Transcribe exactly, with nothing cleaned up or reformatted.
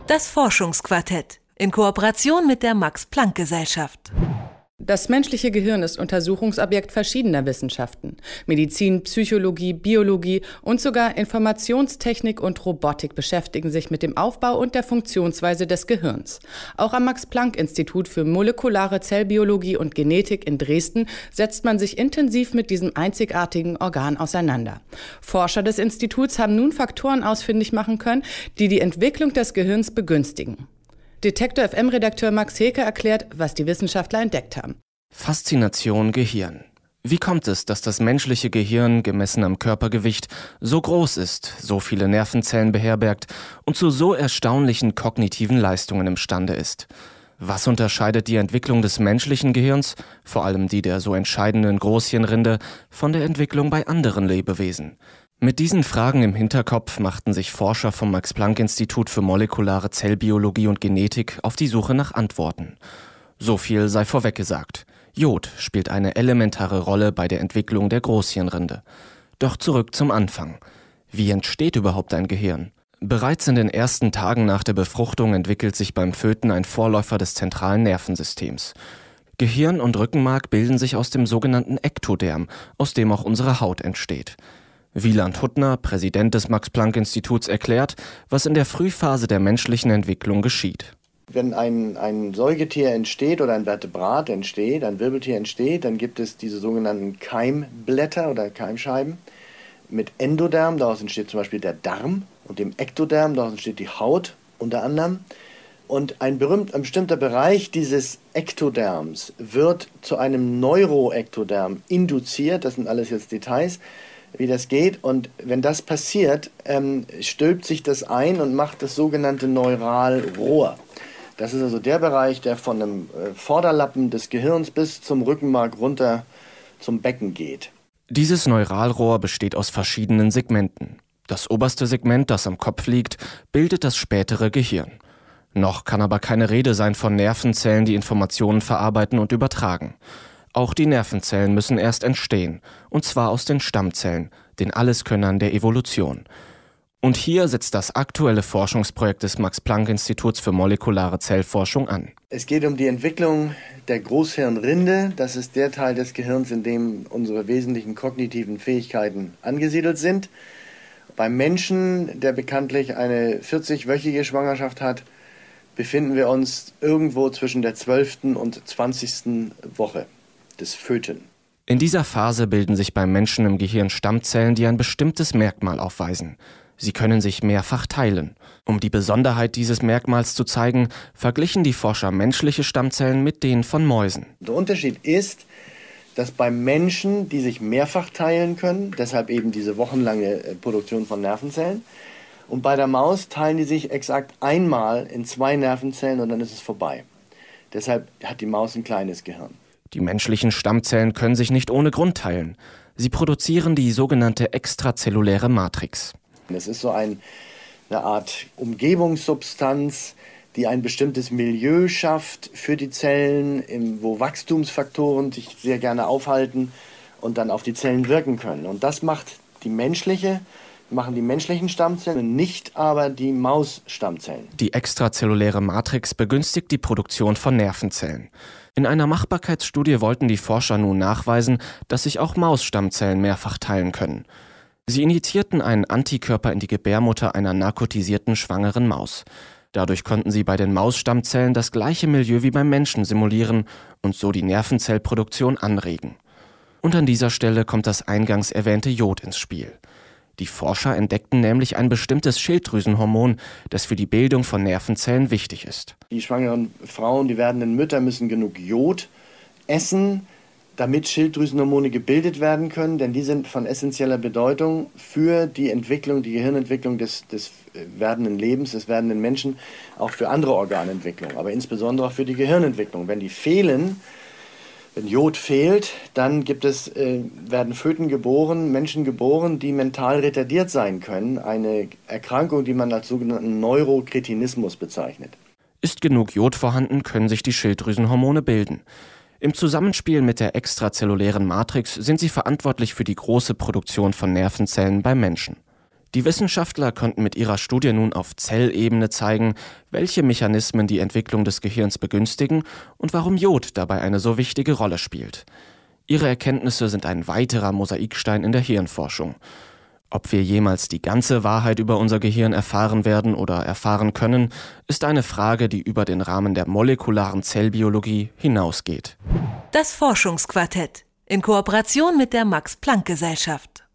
Das Forschungsquartett in Kooperation mit der Max-Planck-Gesellschaft. Das menschliche Gehirn ist Untersuchungsobjekt verschiedener Wissenschaften. Medizin, Psychologie, Biologie und sogar Informationstechnik und Robotik beschäftigen sich mit dem Aufbau und der Funktionsweise des Gehirns. Auch am Max-Planck-Institut für molekulare Zellbiologie und Genetik in Dresden setzt man sich intensiv mit diesem einzigartigen Organ auseinander. Forscher des Instituts haben nun Faktoren ausfindig machen können, die die Entwicklung des Gehirns begünstigen. Detektor F M-Redakteur Max Heke erklärt, was die Wissenschaftler entdeckt haben. Faszination Gehirn. Wie kommt es, dass das menschliche Gehirn, gemessen am Körpergewicht, so groß ist, so viele Nervenzellen beherbergt und zu so erstaunlichen kognitiven Leistungen imstande ist? Was unterscheidet die Entwicklung des menschlichen Gehirns, vor allem die der so entscheidenden Großhirnrinde, von der Entwicklung bei anderen Lebewesen? Mit diesen Fragen im Hinterkopf machten sich Forscher vom Max-Planck-Institut für molekulare Zellbiologie und Genetik auf die Suche nach Antworten. So viel sei vorweg gesagt. Jod spielt eine elementare Rolle bei der Entwicklung der Großhirnrinde. Doch zurück zum Anfang. Wie entsteht überhaupt ein Gehirn? Bereits in den ersten Tagen nach der Befruchtung entwickelt sich beim Föten ein Vorläufer des zentralen Nervensystems. Gehirn und Rückenmark bilden sich aus dem sogenannten Ektoderm, aus dem auch unsere Haut entsteht. Wieland Huttner, Präsident des Max-Planck-Instituts, erklärt, was in der Frühphase der menschlichen Entwicklung geschieht. Wenn ein, ein Säugetier entsteht oder ein Vertebrat entsteht, ein Wirbeltier entsteht, dann gibt es diese sogenannten Keimblätter oder Keimscheiben mit Endoderm, daraus entsteht zum Beispiel der Darm, und dem Ektoderm, daraus entsteht die Haut unter anderem. Und ein, berühmt, ein bestimmter Bereich dieses Ektoderms wird zu einem Neuroektoderm induziert, das sind alles jetzt Details, wie das geht, und wenn das passiert, ähm, stülpt sich das ein und macht das sogenannte Neuralrohr. Das ist also der Bereich, der von dem äh, Vorderlappen des Gehirns bis zum Rückenmark runter zum Becken geht. Dieses Neuralrohr besteht aus verschiedenen Segmenten. Das oberste Segment, das am Kopf liegt, bildet das spätere Gehirn. Noch kann aber keine Rede sein von Nervenzellen, die Informationen verarbeiten und übertragen. Auch die Nervenzellen müssen erst entstehen, und zwar aus den Stammzellen, den Alleskönnern der Evolution. Und hier setzt das aktuelle Forschungsprojekt des Max-Planck-Instituts für molekulare Zellforschung an. Es geht um die Entwicklung der Großhirnrinde. Das ist der Teil des Gehirns, in dem unsere wesentlichen kognitiven Fähigkeiten angesiedelt sind. Beim Menschen, der bekanntlich eine vierzigwöchige Schwangerschaft hat, befinden wir uns irgendwo zwischen der zwölften und zwanzigsten Woche des Föten. In dieser Phase bilden sich beim Menschen im Gehirn Stammzellen, die ein bestimmtes Merkmal aufweisen. Sie können sich mehrfach teilen. Um die Besonderheit dieses Merkmals zu zeigen, verglichen die Forscher menschliche Stammzellen mit denen von Mäusen. Der Unterschied ist, dass beim Menschen die sich mehrfach teilen können, deshalb eben diese wochenlange Produktion von Nervenzellen. Und bei der Maus teilen die sich exakt einmal in zwei Nervenzellen und dann ist es vorbei. Deshalb hat die Maus ein kleines Gehirn. Die menschlichen Stammzellen können sich nicht ohne Grund teilen. Sie produzieren die sogenannte extrazelluläre Matrix. Es ist so ein, eine Art Umgebungssubstanz, die ein bestimmtes Milieu schafft für die Zellen, wo Wachstumsfaktoren sich sehr gerne aufhalten und dann auf die Zellen wirken können. Und das macht die menschliche, machen die menschlichen Stammzellen, nicht aber die Mausstammzellen. Die extrazelluläre Matrix begünstigt die Produktion von Nervenzellen. In einer Machbarkeitsstudie wollten die Forscher nun nachweisen, dass sich auch Mausstammzellen mehrfach teilen können. Sie injizierten einen Antikörper in die Gebärmutter einer narkotisierten schwangeren Maus. Dadurch konnten sie bei den Mausstammzellen das gleiche Milieu wie beim Menschen simulieren und so die Nervenzellproduktion anregen. Und an dieser Stelle kommt das eingangs erwähnte Jod ins Spiel. Die Forscher entdeckten nämlich ein bestimmtes Schilddrüsenhormon, das für die Bildung von Nervenzellen wichtig ist. Die schwangeren Frauen, die werdenden Mütter müssen genug Jod essen, damit Schilddrüsenhormone gebildet werden können, denn die sind von essentieller Bedeutung für die Entwicklung, die Gehirnentwicklung des, des werdenden Lebens, des werdenden Menschen, auch für andere Organentwicklung, aber insbesondere auch für die Gehirnentwicklung. Wenn die fehlen, wenn Jod fehlt, dann gibt es, äh, werden Föten geboren, Menschen geboren, die mental retardiert sein können. Eine Erkrankung, die man als sogenannten Neurokretinismus bezeichnet. Ist genug Jod vorhanden, können sich die Schilddrüsenhormone bilden. Im Zusammenspiel mit der extrazellulären Matrix sind sie verantwortlich für die große Produktion von Nervenzellen beim Menschen. Die Wissenschaftler konnten mit ihrer Studie nun auf Zellebene zeigen, welche Mechanismen die Entwicklung des Gehirns begünstigen und warum Jod dabei eine so wichtige Rolle spielt. Ihre Erkenntnisse sind ein weiterer Mosaikstein in der Hirnforschung. Ob wir jemals die ganze Wahrheit über unser Gehirn erfahren werden oder erfahren können, ist eine Frage, die über den Rahmen der molekularen Zellbiologie hinausgeht. Das Forschungsquartett in Kooperation mit der Max-Planck-Gesellschaft.